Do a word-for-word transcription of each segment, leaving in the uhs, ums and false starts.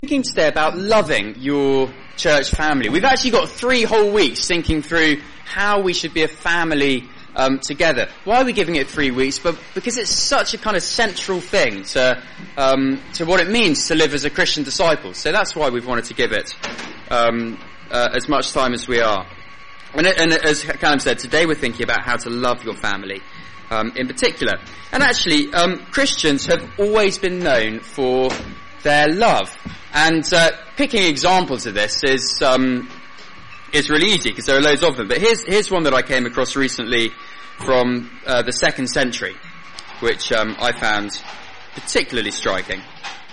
Thinking today about loving your church family. We've actually got three whole weeks thinking through how we should be a family um, together. Why are we giving it three weeks? But because it's such a kind of central thing to um, to what it means to live as a Christian disciple. So that's why we've wanted to give it um, uh, as much time as we are. And, and as Callum said, today we're thinking about how to love your family um, in particular. And actually, um, Christians have always been known for their love. And uh, picking examples of this is um, is really easy because there are loads of them. But here's here's one that I came across recently from uh, the second century, which um, I found particularly striking.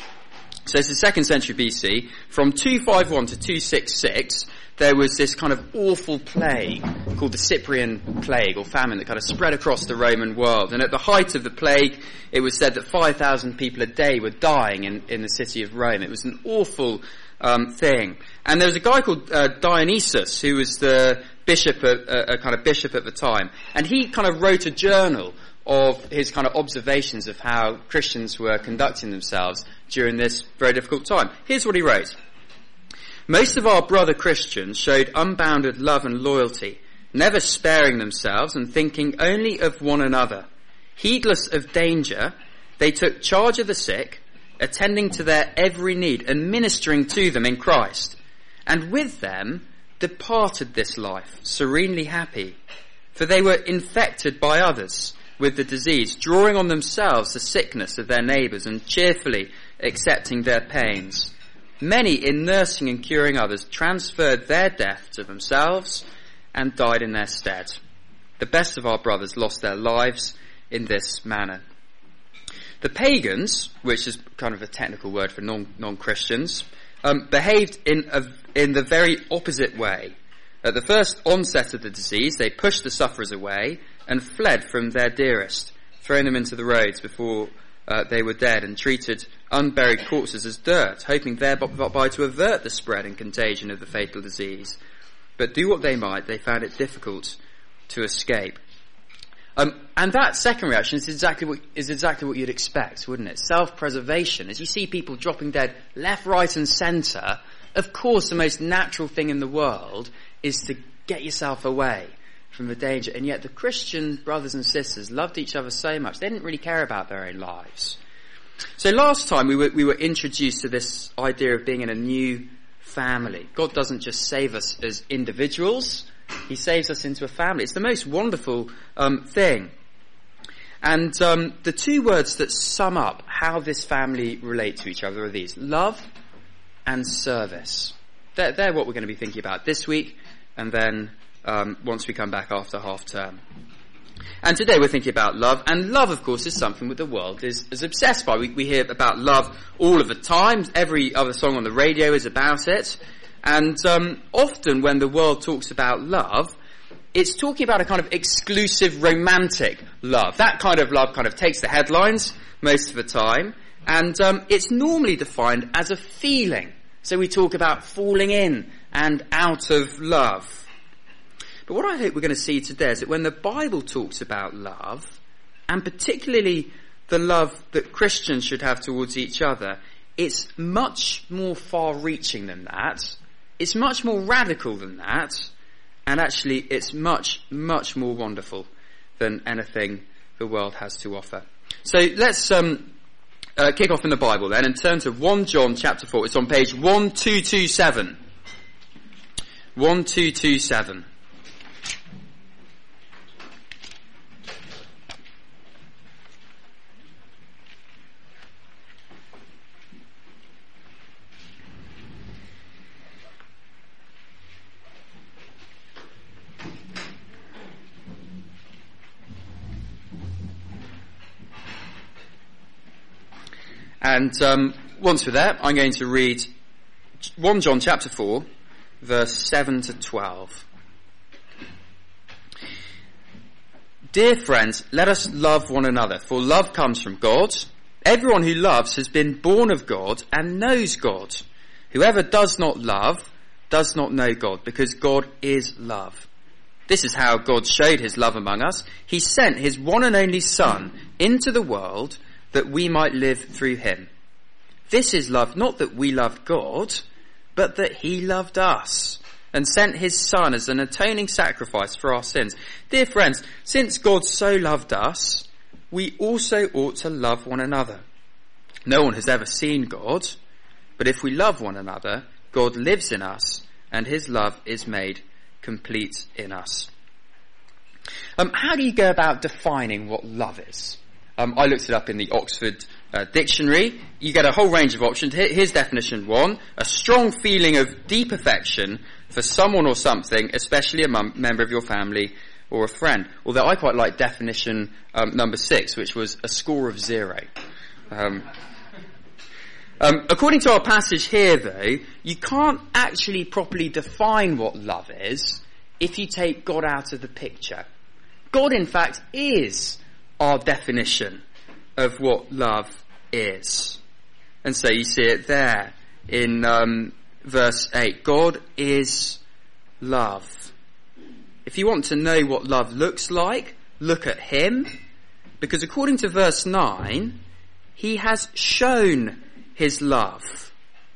So it's the second century B C. From two fifty-one to two sixty-six, there was this kind of awful plague called the Cyprian plague or famine that kind of spread across the Roman world. And at the height of the plague, it was said that five thousand people a day were dying in, in the city of Rome. It was an awful um, thing. And there was a guy called uh, Dionysius, who was the bishop, at, uh, a kind of bishop at the time. And he kind of wrote a journal of his kind of observations of how Christians were conducting themselves during this very difficult time. Here's what he wrote. Most of our brother Christians showed unbounded love and loyalty, never sparing themselves and thinking only of one another. Heedless of danger, they took charge of the sick, attending to their every need and ministering to them in Christ. And with them departed this life, serenely happy, for they were infected by others with the disease, drawing on themselves the sickness of their neighbours and cheerfully accepting their pains. Many, in nursing and curing others, transferred their death to themselves and died in their stead. The best of our brothers lost their lives in this manner. The pagans, which is kind of a technical word for non, non-Christians, um, behaved in a, in the very opposite way. At the first onset of the disease, they pushed the sufferers away and fled from their dearest, throwing them into the roads before uh, they were dead, and treated unburied corpses as dirt, hoping thereby to avert the spread and contagion of the fatal disease. But do what they might, they found it difficult to escape. Um, and that second reaction is exactly what is exactly what you'd expect, wouldn't it? Self-preservation. As you see people dropping dead left, right, and centre, of course, the most natural thing in the world is to get yourself away from the danger. And yet, the Christian brothers and sisters loved each other so much they didn't really care about their own lives. So last time we were, we were introduced to this idea of being in a new family. God doesn't just save us as individuals, he saves us into a family. It's the most wonderful um, thing. And um, the two words that sum up how this family relate to each other are these: love and service. They're, they're what we're going to be thinking about this week, and then um, once we come back after half term. And today we're thinking about love, and love, of course, is something that the world is, is obsessed by. We, we hear about love all of the time. Every other song on the radio is about it. And um, often when the world talks about love, it's talking about a kind of exclusive romantic love. That kind of love kind of takes the headlines most of the time, and um, it's normally defined as a feeling. So we talk about falling in and out of love. But what I hope we're going to see today is that when the Bible talks about love, and particularly the love that Christians should have towards each other, it's much more far-reaching than that. It's much more radical than that. And actually, it's much, much more wonderful than anything the world has to offer. So let's um, uh, kick off in the Bible then and turn to First John chapter four. It's on page twelve twenty-seven. twelve twenty-seven. And um, once we're there, I'm going to read First John chapter four, verse seven to twelve. Dear friends, let us love one another, for love comes from God. Everyone who loves has been born of God and knows God. Whoever does not love does not know God, because God is love. This is how God showed his love among us. He sent his one and only Son into the world that we might live through him. This is love, not that we loved God, but that he loved us and sent his Son as an atoning sacrifice for our sins. Dear friends, since God so loved us, we also ought to love one another. No one has ever seen God, but if we love one another, God lives in us and his love is made complete in us. Um, how do you go about defining what love is? Um, I looked it up in the Oxford uh, Dictionary. You get a whole range of options. Here, here's definition one. A strong feeling of deep affection for someone or something, especially a mem- member of your family or a friend. Although I quite like definition um, number six, which was a score of zero. Um, um, according to our passage here, though, you can't actually properly define what love is if you take God out of the picture. God, in fact, is our definition of what love is. And so you see it there in um, verse eight. God is love. If you want to know what love looks like, look at him. Because according to verse nine, he has shown his love.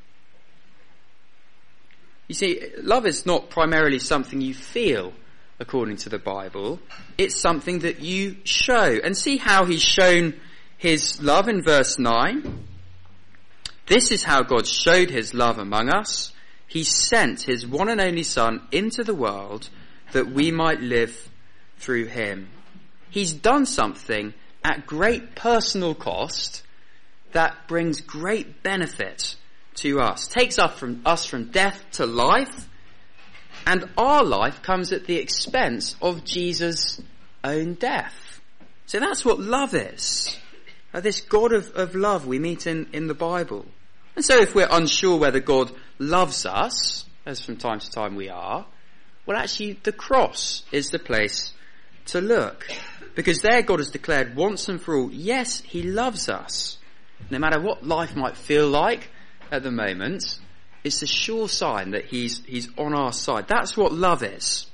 You see, love is not primarily something you feel, according to the Bible. It's something that you show. And see how he's shown his love in verse nine. This is how God showed his love among us. He sent his one and only Son into the world that we might live through him. He's done something at great personal cost that brings great benefit to us. Takes us from, us from death to life. And our life comes at the expense of Jesus' own death. So that's what love is. Uh, this God of, of love we meet in, in the Bible. And so if we're unsure whether God loves us, as from time to time we are, well actually the cross is the place to look. Because there God has declared once and for all, yes, he loves us. No matter what life might feel like at the moment, it's a sure sign that he's he's on our side. That's what love is.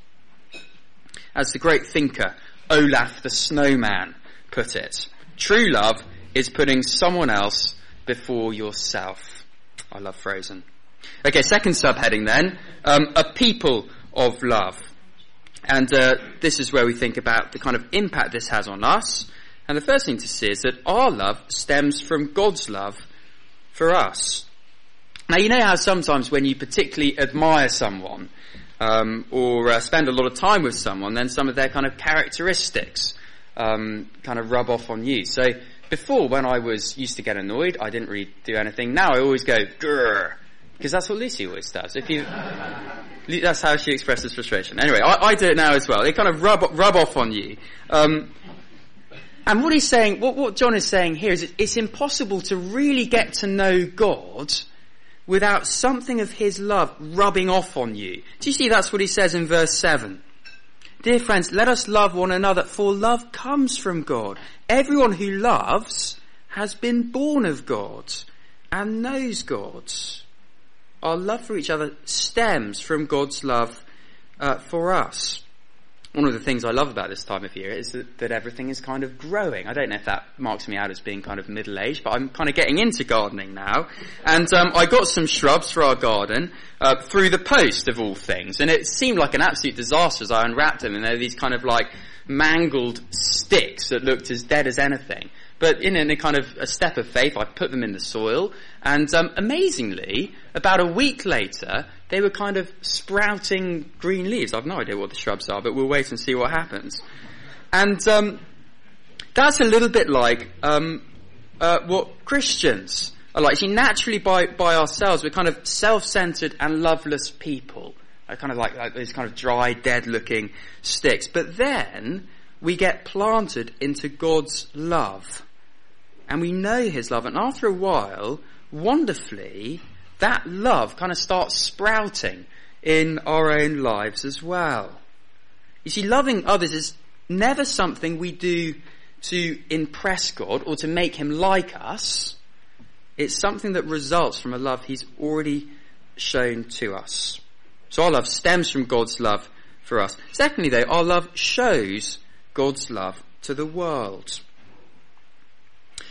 As the great thinker Olaf the Snowman put it, true love is putting someone else before yourself. I love Frozen. Okay, second subheading then, um, a people of love. And uh, this is where we think about the kind of impact this has on us. And the first thing to see is that our love stems from God's love for us. Now, you know how sometimes when you particularly admire someone um, or uh, spend a lot of time with someone, then some of their kind of characteristics um, kind of rub off on you. So before, when I was used to get annoyed, I didn't really do anything. Now I always go, grrr, because that's what Lucy always does. If you, that's how she expresses frustration. Anyway, I, I do it now as well. They kind of rub rub off on you. Um, and what he's saying, what, what John is saying here is it's impossible to really get to know God without something of his love rubbing off on you. Do you see that's what he says in verse seven? Dear friends, let us love one another, for love comes from God. Everyone who loves has been born of God and knows God. Our love for each other stems from God's love uh, for us. One of the things I love about this time of year is that, that everything is kind of growing. I don't know if that marks me out as being kind of middle-aged, but I'm kind of getting into gardening now. And um, I got some shrubs for our garden uh, through the post, of all things. And it seemed like an absolute disaster as I unwrapped them. And they were these kind of like mangled sticks that looked as dead as anything. But in, in a kind of a step of faith, I put them in the soil. And um, amazingly, about a week later, they were kind of sprouting green leaves. I've no idea what the shrubs are, but we'll wait and see what happens. And um, that's a little bit like um, uh, what Christians are like. See, naturally by, by ourselves, we're kind of self-centered and loveless people. Uh, kind of like, like these kind of dry, dead-looking sticks. But then we get planted into God's love. And we know his love. And after a while, wonderfully, that love kind of starts sprouting in our own lives as well. You see, loving others is never something we do to impress God or to make him like us. It's something that results from a love he's already shown to us. So our love stems from God's love for us. Secondly, though, our love shows God's love to the world.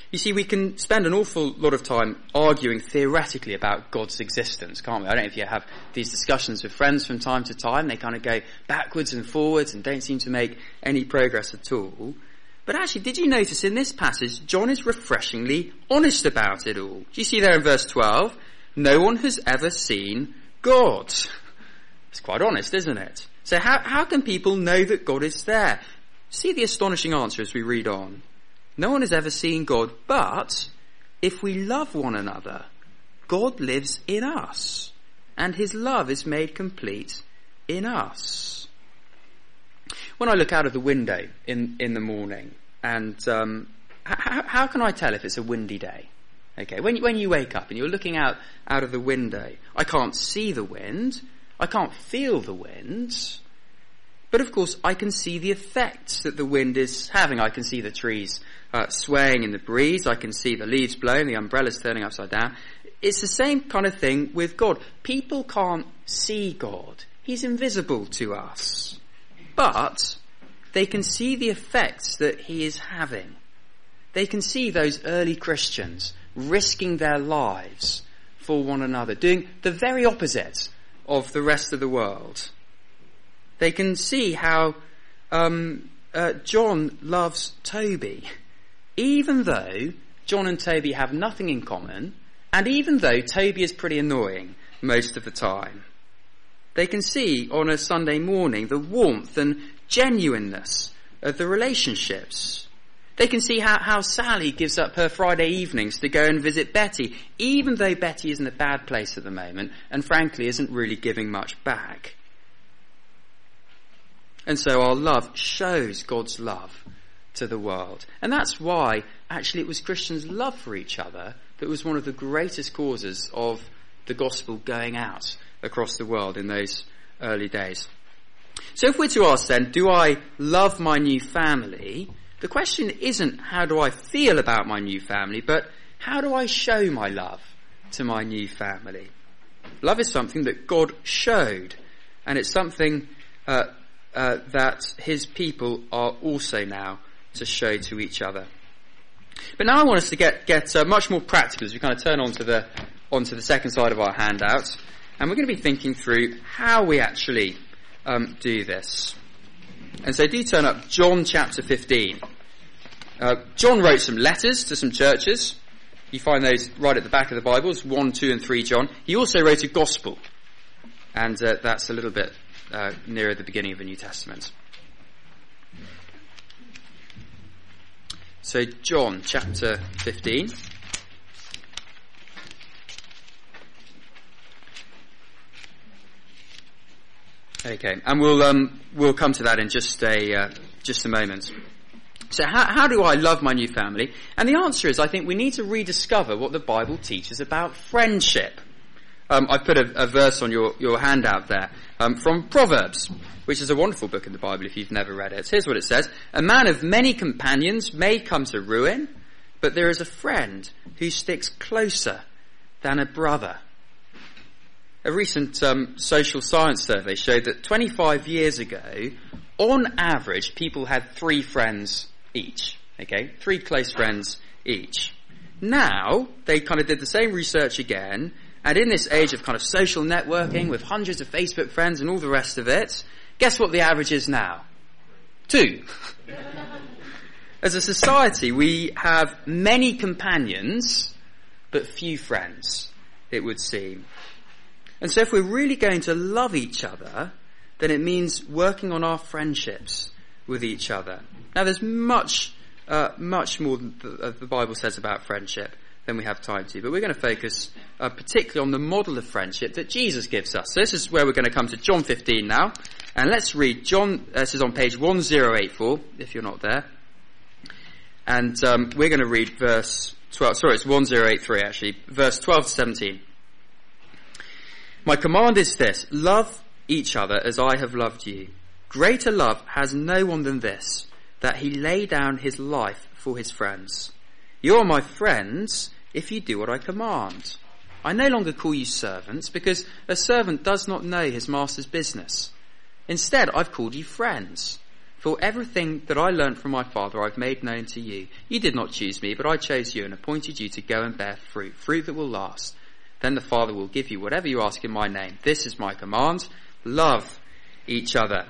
You see, we can spend an awful lot of time arguing theoretically about God's existence, can't we? I don't know if you have these discussions with friends from time to time. They kind of go backwards and forwards and don't seem to make any progress at all. But actually, did you notice in this passage, John is refreshingly honest about it all? Do you see there in verse twelve? No one has ever seen God. It's quite honest, isn't it? So how, how can people know that God is there? See the astonishing answer as we read on. No one has ever seen God, but if we love one another, God lives in us, and his love is made complete in us. When I look out of the window in, in the morning, and um, how, how can I tell if it's a windy day? Okay, when, when you wake up and you're looking out, out of the window, I can't see the wind, I can't feel the wind, but of course I can see the effects that the wind is having. I can see the trees uh, swaying in the breeze, I can see the leaves blowing, the umbrellas turning upside down. It's the same kind of thing with God. People can't see God. He's invisible to us. But they can see the effects that he is having. They can see those early Christians risking their lives for one another, doing the very opposite of the rest of the world. They can see how um, uh, John loves Toby, even though John and Toby have nothing in common, and even though Toby is pretty annoying most of the time. They can see on a Sunday morning the warmth and genuineness of the relationships. They can see how, how Sally gives up her Friday evenings to go and visit Betty, even though Betty is in a bad place at the moment and frankly isn't really giving much back. And so our love shows God's love to the world. And that's why actually it was Christians' love for each other that was one of the greatest causes of the gospel going out across the world in those early days. So if we're to ask then, do I love my new family? The question isn't how do I feel about my new family, but how do I show my love to my new family? Love is something that God showed, and it's something uh, uh, that his people are also now to show to each other. But now I want us to get get uh, much more practical as we kind of turn onto the onto the second side of our handout, and we're going to be thinking through how we actually um, do this. And so do turn up John chapter fifteen. Uh, John wrote some letters to some churches. You find those right at the back of the Bibles, one, two and three John. He also wrote a gospel, and uh, that's a little bit uh, nearer the beginning of the New Testament. So John chapter fifteen. Okay, and we'll um, we'll come to that in just a uh, just a moment. So how, how do I love my new family? And the answer is, I think we need to rediscover what the Bible teaches about friendship. Um, I put a, a verse on your, your handout there um, from Proverbs, which is a wonderful book in the Bible if you've never read it. Here's what it says. A man of many companions may come to ruin, but there is a friend who sticks closer than a brother. A recent um, social science survey showed that twenty-five years ago, on average, people had three friends each. Okay, three close friends each. Now, they kind of did the same research again, and in this age of kind of social networking with hundreds of Facebook friends and all the rest of it, guess what the average is now? Two. As a society, we have many companions, but few friends, it would seem. And so if we're really going to love each other, then it means working on our friendships with each other. Now there's much, uh, much more than the, the Bible says about friendship than we have time to, but we're going to focus uh, particularly on the model of friendship that Jesus gives us. So this is where we're going to come to John fifteen now, and let's read John, uh, this is on page one oh eight four, if you're not there, and um, we're going to read verse twelve, sorry it's one oh eight three actually, verse twelve to seventeen. My command is this, love each other as I have loved you. Greater love has no one than this, that he lay down his life for his friends. You are my friends if you do what I command. I no longer call you servants, because a servant does not know his master's business. Instead, I've called you friends. For everything that I learned from my Father I've made known to you. You did not choose me, but I chose you and appointed you to go and bear fruit, fruit that will last. Then the Father will give you whatever you ask in my name. This is my command. Love each other.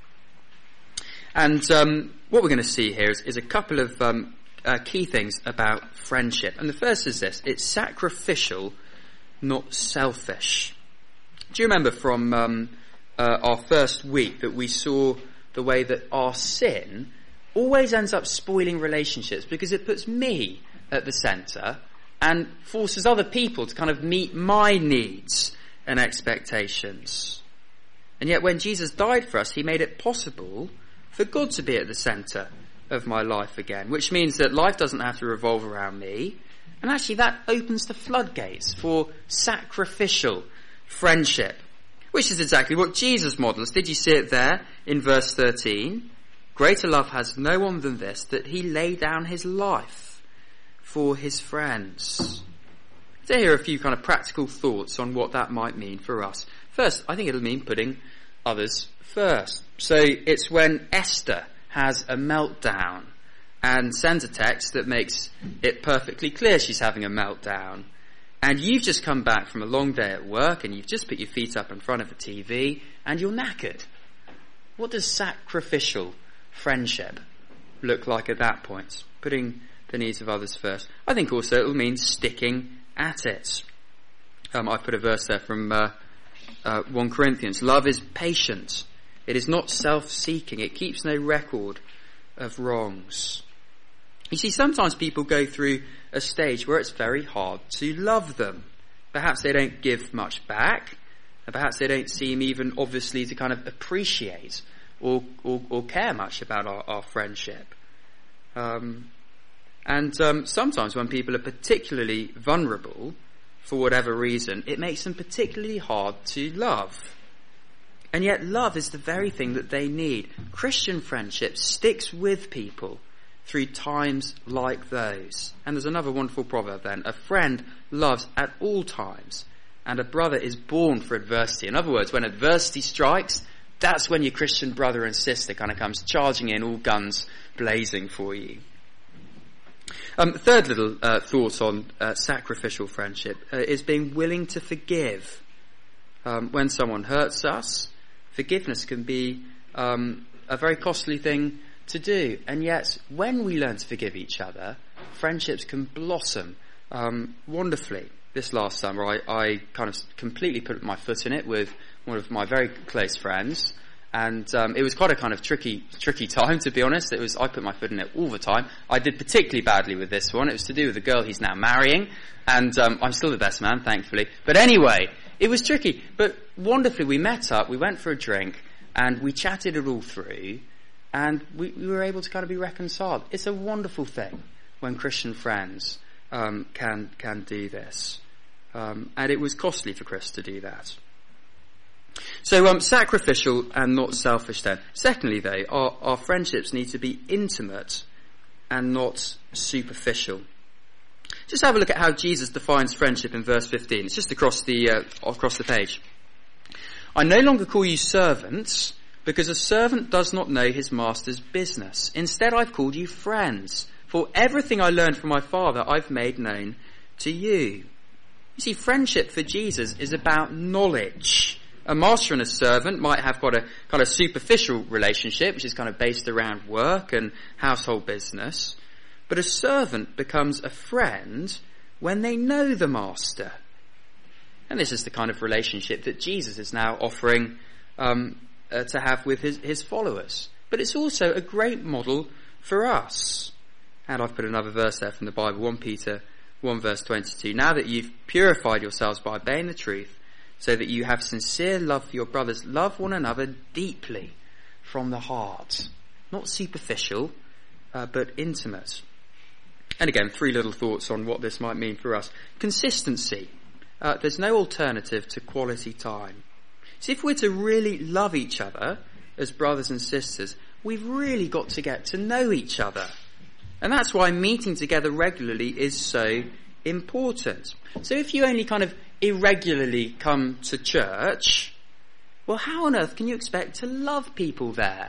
And um, what we're going to see here is, is a couple of um, uh, key things about friendship. And the first is this. It's sacrificial, not selfish. Do you remember from um, uh, our first week that we saw the way that our sin always ends up spoiling relationships because it puts me at the centre and forces other people to kind of meet my needs and expectations. And yet when Jesus died for us, he made it possible for God to be at the centre of my life again, which means that life doesn't have to revolve around me. And actually that opens the floodgates for sacrificial friendship, which is exactly what Jesus models. Did you see it there in verse thirteen? Greater love has no one than this, that he lay down his life for his friends. So here are a few kind of practical thoughts on what that might mean for us. First, I think it'll mean putting others first. So it's when Esther has a meltdown and sends a text that makes it perfectly clear she's having a meltdown. And you've just come back from a long day at work and you've just put your feet up in front of the T V and you're knackered. What does sacrificial friendship look like at that point? Putting the needs of others first. I think also it will mean sticking at it. Um, I've put a verse there from uh, uh, First Corinthians. Love is patient. It is not self-seeking. It keeps no record of wrongs. You see, sometimes people go through a stage where it's very hard to love them. Perhaps they don't give much back, and perhaps they don't seem even obviously to kind of appreciate or or, or care much about our, our friendship. Um, and um, sometimes when people are particularly vulnerable, for whatever reason, it makes them particularly hard to love. And yet love is the very thing that they need. Christian friendship sticks with people through times like those. And there's another wonderful proverb then. A friend loves at all times, and a brother is born for adversity. In other words, when adversity strikes, that's when your Christian brother and sister kind of comes charging in, all guns blazing for you. Um, third little uh, thought on uh, sacrificial friendship uh, is being willing to forgive. Um, when someone hurts us, forgiveness can be um, a very costly thing to do. And yet, when we learn to forgive each other, friendships can blossom um, wonderfully. This last summer, I, I kind of completely put my foot in it with one of my very close friends. And um, it was quite a kind of tricky, tricky time, to be honest. It was I put my foot in it all the time. I did particularly badly with this one. It was to do with a girl he's now marrying, and um, I'm still the best man, thankfully. But anyway, it was tricky. But wonderfully, we met up, we went for a drink, and we chatted it all through, and we, we were able to kind of be reconciled. It's a wonderful thing when Christian friends um, can can do this, um, and it was costly for Chris to do that. So um, sacrificial and not selfish then. Secondly, though, our, our friendships need to be intimate and not superficial. Just have a look at how Jesus defines friendship in verse fifteen. It's just across the uh, across the page. I no longer call you servants, because a servant does not know his master's business. Instead, I've called you friends, for everything I learned from my Father I've made known to you. You see, friendship for Jesus is about knowledge. A master and a servant might have got a kind of superficial relationship, which is kind of based around work and household business. But a servant becomes a friend when they know the master. And this is the kind of relationship that Jesus is now offering um, uh, to have with his, his followers. But it's also a great model for us. And I've put another verse there from the Bible, First Peter one verse twenty-two. Now that you've purified yourselves by obeying the truth, so that you have sincere love for your brothers, love one another deeply from the heart. Not superficial, uh, but intimate. And again, three little thoughts on what this might mean for us. Consistency. Uh, there's no alternative to quality time. So if we're to really love each other as brothers and sisters, we've really got to get to know each other. And that's why meeting together regularly is so important. So if you only kind of irregularly come to church, well, how on earth can you expect to love people there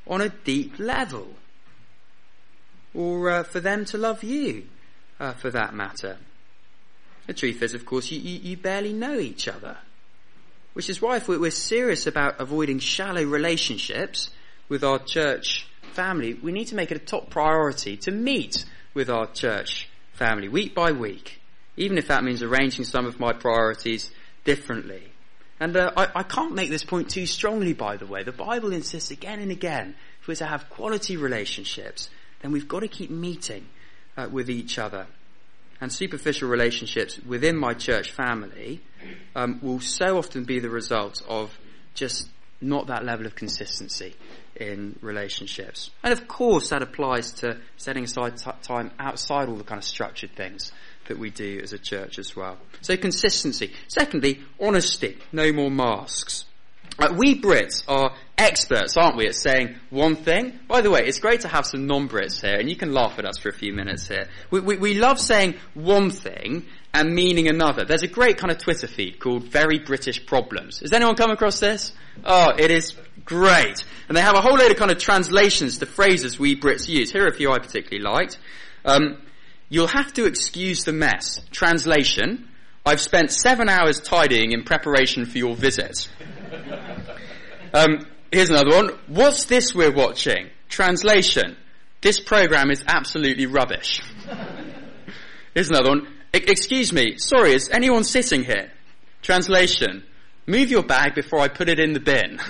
on a deep level. Or uh, for them to love you, uh, for that matter. The truth is, of course, you, you, you barely know each other. Which is why if we're serious about avoiding shallow relationships with our church family, we need to make it a top priority to meet with our church family week by week, even if that means arranging some of my priorities differently. And uh, I, I can't make this point too strongly, by the way. The Bible insists again and again, if we're to have quality relationships, then we've got to keep meeting uh, with each other. And superficial relationships within my church family um, will so often be the result of just not that level of consistency in relationships. And of course that applies to setting aside t- time outside all the kind of structured things that we do as a church as well. So consistency. Secondly, honesty. No more masks. Uh, we Brits are experts, aren't we, at saying one thing? By the way, it's great to have some non-Brits here, and you can laugh at us for a few minutes here. We, we, we love saying one thing and meaning another. There's a great kind of Twitter feed called Very British Problems. Has anyone come across this? Oh, it is great. And they have a whole load of kind of translations to phrases we Brits use. Here are a few I particularly liked. Um, You'll have to excuse the mess. Translation: I've spent seven hours tidying in preparation for your visit. Um, here's another one. What's this we're watching? Translation: this program is absolutely rubbish. Here's another one. Excuse me, sorry, is anyone sitting here? Translation: move your bag before I put it in the bin.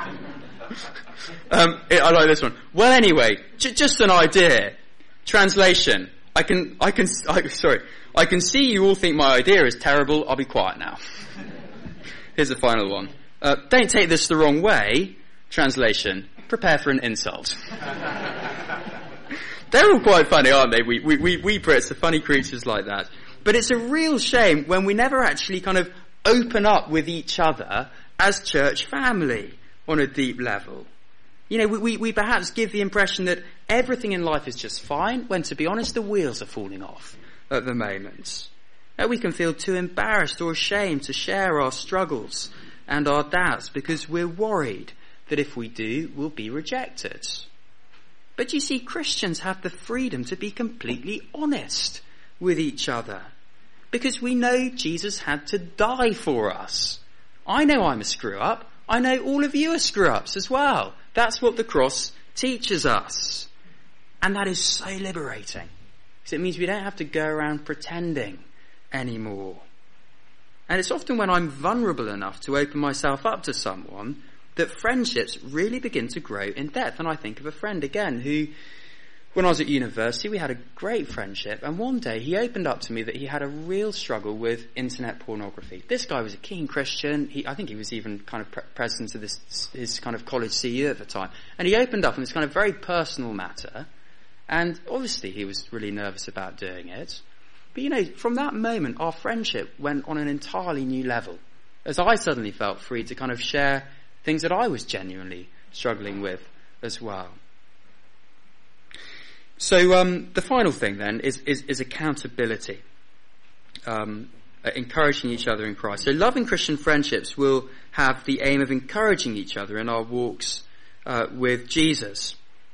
um, I like this one. Well, anyway, j- just an idea. Translation: I can, I can, I, sorry, I can see you all think my idea is terrible. I'll be quiet now. Here's the final one. Uh, don't take this the wrong way. Translation: prepare for an insult. They're all quite funny, aren't they? We, we, we, we Brits are funny creatures like that. But it's a real shame when we never actually kind of open up with each other as church family on a deep level. You know, we, we, we perhaps give the impression that everything in life is just fine, when to be honest, the wheels are falling off at the moment. That we can feel too embarrassed or ashamed to share our struggles and our doubts because we're worried that if we do, we'll be rejected. But you see, Christians have the freedom to be completely honest with each other because we know Jesus had to die for us. I know I'm a screw-up. I know all of you are screw-ups as well. That's what the cross teaches us. And that is so liberating. Because it means we don't have to go around pretending anymore. And it's often when I'm vulnerable enough to open myself up to someone that friendships really begin to grow in depth. And I think of a friend again who, when I was at university, we had a great friendship. And one day he opened up to me that he had a real struggle with internet pornography. This guy was a keen Christian. He, I think he was even kind of pre- president of this, his kind of college C E O at the time. And he opened up on this kind of very personal matter. And obviously he was really nervous about doing it. But you know, from that moment, our friendship went on an entirely new level. As I suddenly felt free to kind of share things that I was genuinely struggling with as well. So um, the final thing then is, is, is accountability, um, uh, encouraging each other in Christ. So loving Christian friendships will have the aim of encouraging each other in our walks uh, with Jesus.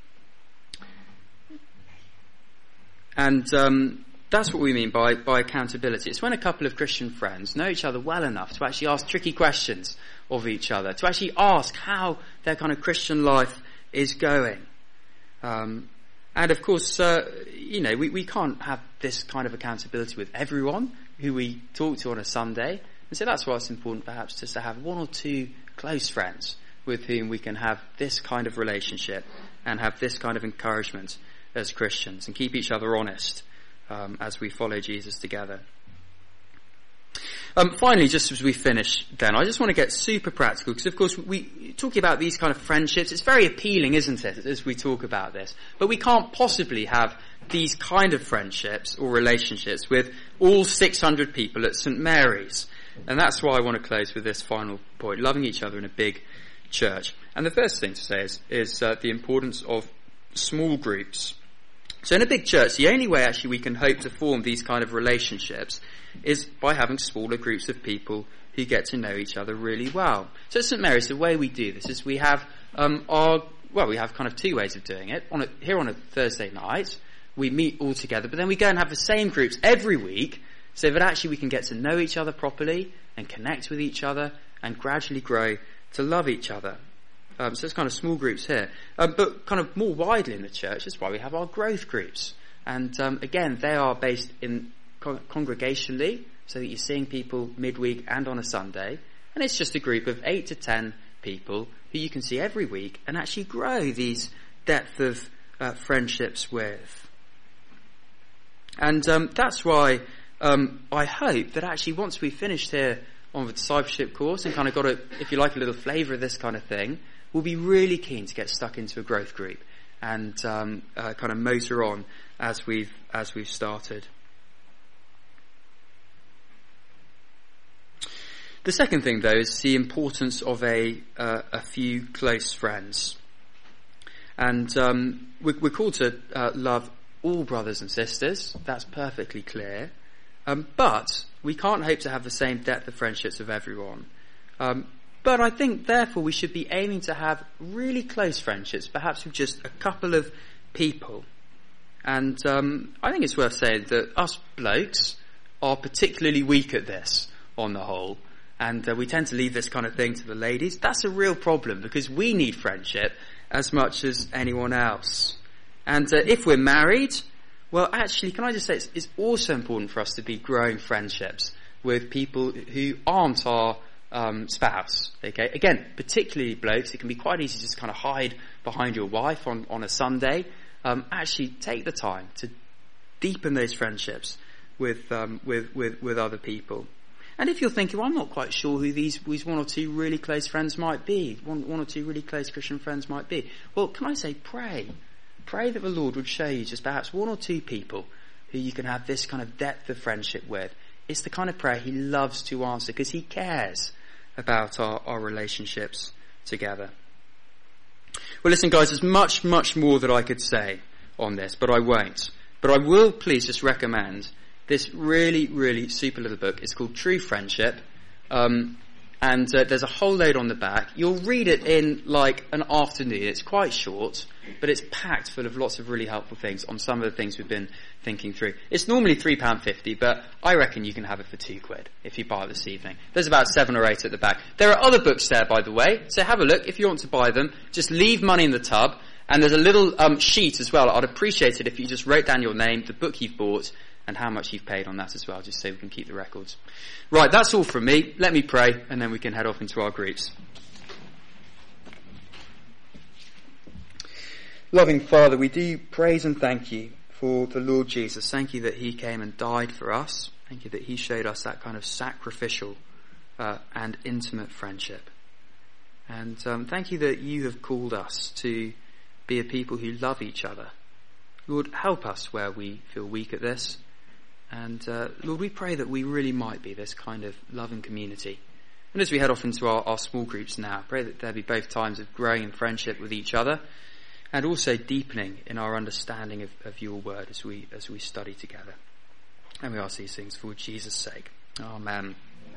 And um, that's what we mean by, by accountability. It's when a couple of Christian friends know each other well enough to actually ask tricky questions of each other, to actually ask how their kind of Christian life is going. Um, and of course, uh, you know, we, we can't have this kind of accountability with everyone who we talk to on a Sunday. And so that's why it's important perhaps just to have one or two close friends with whom we can have this kind of relationship and have this kind of encouragement as Christians and keep each other honest um, as we follow Jesus together. Um, finally, just as we finish then, I just want to get super practical because of course we talking about these kind of friendships, it's very appealing, isn't it, as we talk about this, but we can't possibly have these kind of friendships or relationships with all six hundred people at St Mary's, and that's why I want to close with this final point, loving each other in a big church. And the first thing to say is, is uh, the importance of small groups. So in a big church, the only way actually we can hope to form these kind of relationships is by having smaller groups of people who get to know each other really well. So at St Mary's, the way we do this is we have um, our well, we have kind of two ways of doing it. On a, here on a Thursday night, we meet all together, but then we go and have the same groups every week, so that actually we can get to know each other properly and connect with each other and gradually grow to love each other. Um, so it's kind of small groups here. Um, but kind of more widely in the church, that's why we have our growth groups. And um, again, they are based in con- congregationally, so that you're seeing people midweek and on a Sunday. And it's just a group of eight to ten people who you can see every week and actually grow these depth of uh, friendships with. And um, that's why um, I hope that actually once we've finished here on the discipleship course and kind of got a, if you like, a little flavour of this kind of thing, we'll be really keen to get stuck into a growth group and um, uh, kind of motor on as we've as we've started. The second thing, though, is the importance of a uh, a few close friends, and um, we're, we're called to uh, love all brothers and sisters. That's perfectly clear, um, but we can't hope to have the same depth of friendships with everyone. Um, but I think, therefore, we should be aiming to have really close friendships, perhaps with just a couple of people. And um, I think it's worth saying that us blokes are particularly weak at this, on the whole. And uh, we tend to leave this kind of thing to the ladies. That's a real problem, because we need friendship as much as anyone else. And uh, if we're married, well, actually, can I just say it's, it's also important for us to be growing friendships with people who aren't our um, spouse. Okay, again, particularly blokes, it can be quite easy to just kind of hide behind your wife on, on a Sunday. Um, actually, take the time to deepen those friendships with um, with, with with other people. And if you're thinking, well, I'm not quite sure who these, these one or two really close friends might be, one, one or two really close Christian friends might be, well, can I say pray? Pray that the Lord would show you just perhaps one or two people who you can have this kind of depth of friendship with. It's the kind of prayer he loves to answer because he cares about our, our relationships together. Well, listen, guys, there's much, much more that I could say on this, but I won't. But I will please just recommend this really, really super little book. It's called True Friendship. Um, and uh, there's a whole load on the back. You'll read it in like an afternoon. It's quite short, but it's packed full of lots of really helpful things on some of the things we've been thinking through. It's normally three pounds fifty, but I reckon you can have it for two quid if you buy it this evening. There's about seven or eight at the back. There are other books there, by the way, so have a look. If you want to buy them, just leave money in the tub. And there's a little um, sheet as well. I'd appreciate it if you just wrote down your name, the book you've bought, and how much you've paid on that as well, just so we can keep the records. Right, that's all from me. Let me pray, and then we can head off into our groups. Loving Father, we do praise and thank you for the Lord Jesus. Thank you that he came and died for us. Thank you that he showed us that kind of sacrificial uh, and intimate friendship. And um, thank you that you have called us to be a people who love each other. Lord, help us where we feel weak at this. And uh, Lord, we pray that we really might be this kind of loving community. And as we head off into our, our small groups now, pray that there be both times of growing in friendship with each other and also deepening in our understanding of, of your word as we as we study together. And we ask these things for Jesus' sake. Amen.